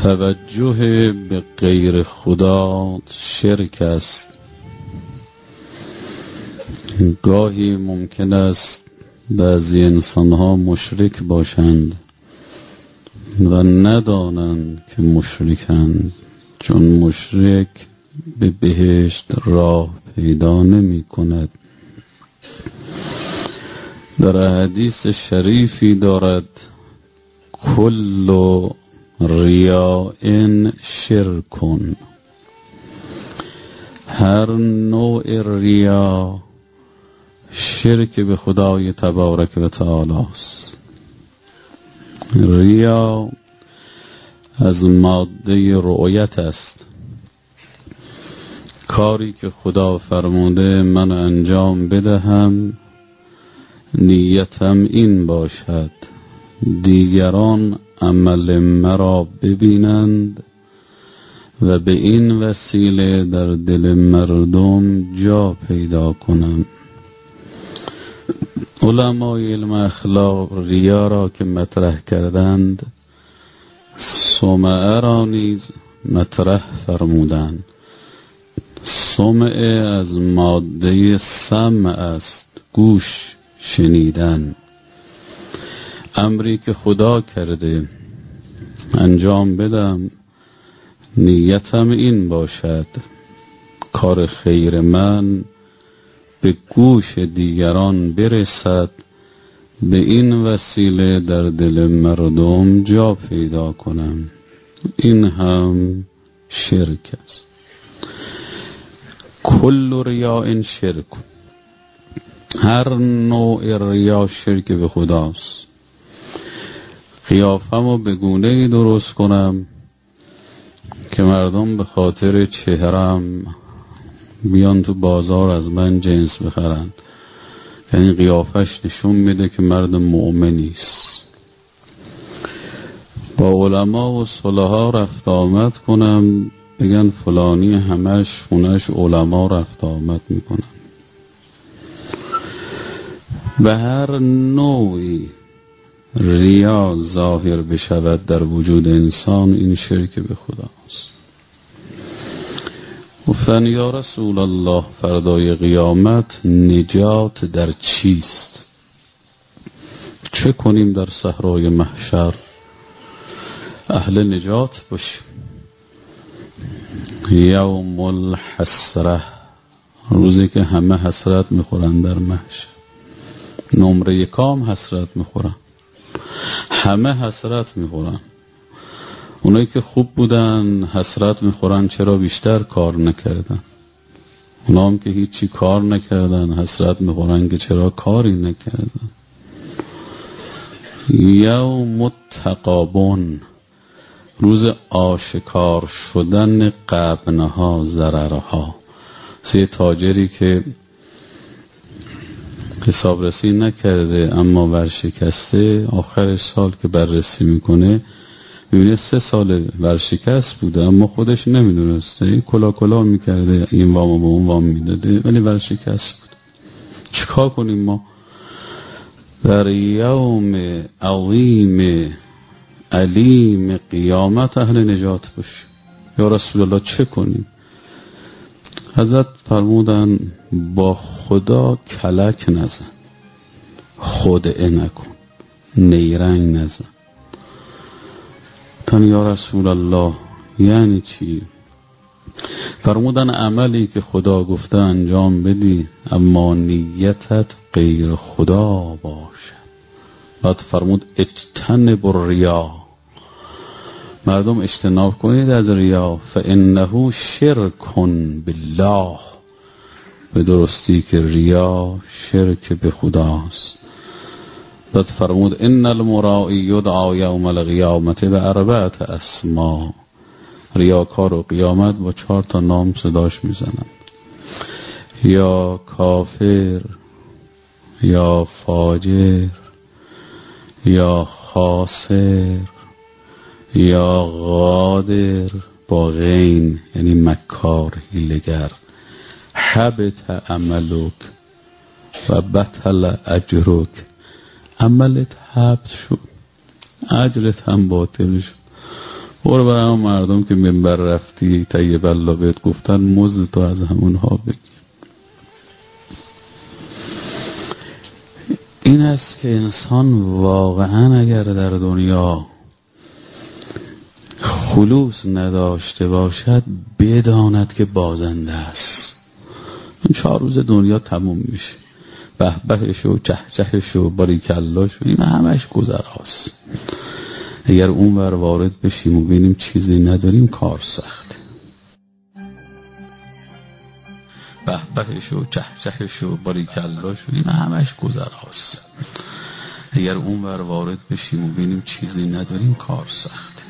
توجه به غیر خدا شرک است. گاهی ممکن است بعضی انسانها مشرک باشند و ندانند که مشرکند، چون مشرک به بهشت راه پیدا نمی کند. در حدیث شریفی دارد کل ریاء شرک، هر نوع ریا شرک به خدای تبارک و تعالی است. ریا از ماده رؤیت است. کاری که خدا فرموده من انجام بدهم، نیتم این باشد دیگران عمل مرا ببینند و به این وسیله در دل مردم جا پیدا کنم. علمای علم اخلاق ریا را که مطرح کردند، سمعه را نیز مطرح فرمودند. سمعه از ماده سمع است، گوش، شنیدن. امری که خدا کرده انجام بدم، نیتم این باشد کار خیر من به گوش دیگران برسد، به این وسیله در دل مردم جا پیدا کنم. این هم شرک است. کل ریاء شرک، هر نوع ریا شرک به خداست. قیافه‌مو به گونه‌ای درست کنم که مردم به خاطر چهرم بیان تو بازار از من جنس بخرن، یعنی قیافش نشون میده که مرد مؤمنی است. با علما و صلحا رفت آمد کنم، بگن فلانی همش خونش علما رفت آمد میکنن. به هر نوعی ریا ظاهر بشود در وجود انسان، این شرک به خداست. گفتن یا رسول الله فردای قیامت نجات در چیست؟ چه کنیم در صحرای محشر اهل نجات باشیم؟ یوم الحسره، روزی که همه حسرت میخورن در محشر. نمره یکام حسرت میخورن، همه حسرت میخورن. اونایی که خوب بودن حسرت میخورن چرا بیشتر کار نکردن. اونا هم که هیچی کار نکردن حسرت میخورن که چرا کاری نکردن. یوم التغابن، روز آشکار شدن غبنها، ضررها. یه تاجری که حسابرسی نکرده اما ورشکسته، آخر سال که بررسی میکنه میبینه 3 سال ورشکست بوده اما خودش نمیدونسته. کلا میکرده، این وامو به اون وام میداده ولی ورشکست بود. چیکار کنیم ما؟ در یوم عظیم علیم قیامت اهل نجات باشیم. یا رسول الله چه کنیم؟ حضرت فرمودن با خدا کلک نزن، خدعه نکن، نیرنگ نزن. تن یا رسول الله یعنی چی؟ فرمودن عملی که خدا گفته انجام بدی اما نیتت غیر خدا باشه. بعد فرمود اجتنب الریا، مردم اجتناب کنید از ریا، فانه شرک بالله، به درستی که ریا شرک به خداست. بعد فرمود ان المرائی یدعا یوم القیامت به 4 اسما، ریاکار و قیامت با 4 تا نام صداش میزنن: یا کافر، یا فاجر، یا خاسر، یا قادر با غین یعنی مکار، هیلگر. حبط عملک و بطل اجرک، عملت حبط شد، اجرت هم باطل شد. برو برای همون مردم که منبر رفتی طیب الله بهت گفتن مزد تو از همونها بگیر. این است که انسان واقعا اگر در دنیا خلوص نداشته باشد بداند که بازنده است. این 4 روز دنیا تموم میشه، به بهش و چه چهش و باریکلاش و این همش گذراست. اگر اون ور وارد بشیم و ببینیم چیزی نداریم کار سخته. به بهش و چه چهش و باریکلاش و این همش گذراست. اگر اون ور وارد بشیم و ببینیم چیزی نداریم کار سخته.